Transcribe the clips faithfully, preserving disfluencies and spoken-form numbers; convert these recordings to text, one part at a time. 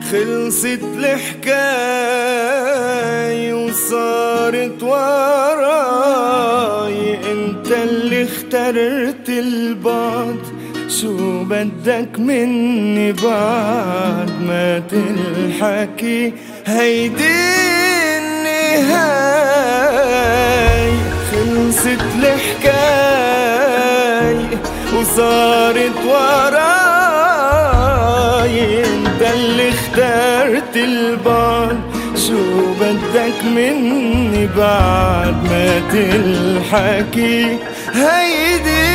خلصت الحكاية وصارت وراي، انت اللي اخترت البعد، شو بدك مني بعد ما تلحكي هيدي النهاية. خلصت الحكاية وصارت وراي، انت اللي اخترت البعد، شو بدك مني بعد ما تلحكي هيدي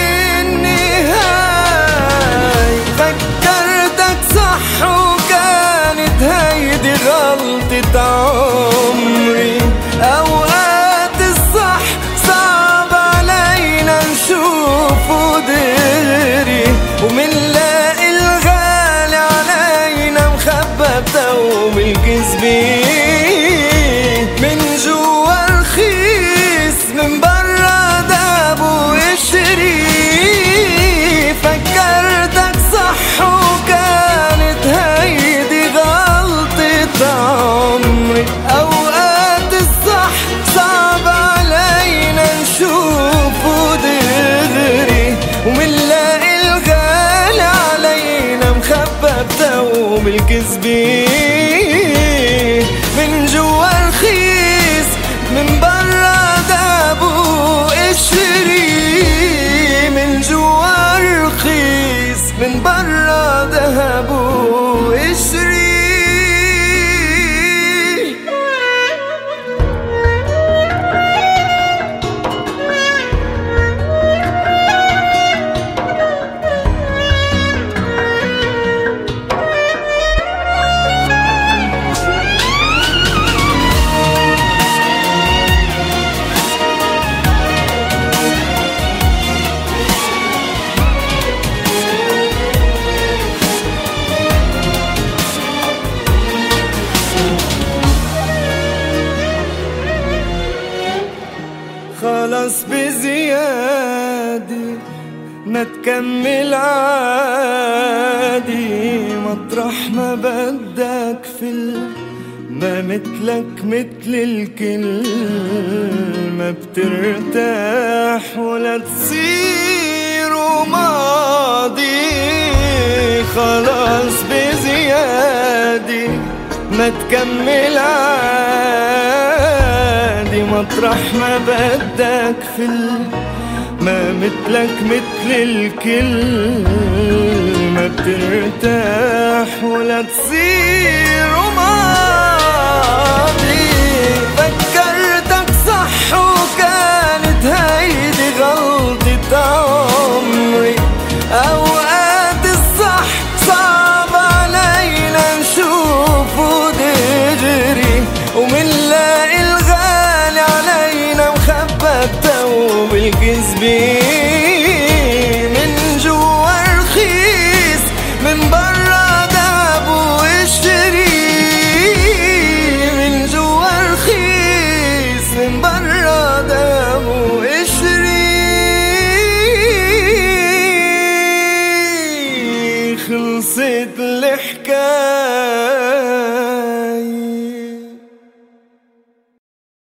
النهاية. فكرتك صح وكانت هيدي غلطة عمري، اوقات الصح صعب علينا نشوفه دغري، ومنلاقي الغالي علينا مخبى بتوم الكذبين. من جوا رخيص من برا داب وقشري، فكرتك صح وكانت هيدي غلطة عمري، اوقات الصح صعب علينا نشوفه دغري، ومنلاقي الغالي علينا مخبى بتوم الكذبين. من جوا رخيص من برا داب وقشري، من جوا رخيص من برا دهب وقشري. خلص بزيادة ما تكمل عادي، مطرح ما بدك فل، ما مثلك مثل الكل، ما بترتاح ولا تصير ماضي. خلص بزيادة ما تكمل عادي، مطرح ما بدك فل، ما مثلك مثل الكل، ما بترتاح ولا تصير ماضي. فكرتك صح وكانت هيدي غلطة عمري، اوقات الصح صعب علينا نشوفه دغري، ومنلاقي الغالي علينا مخبى بتوم الكذبين. من جوا رخيص من برا داب وقشري، من جوا رخيص من برا داب وقشري. خلصت الحكاية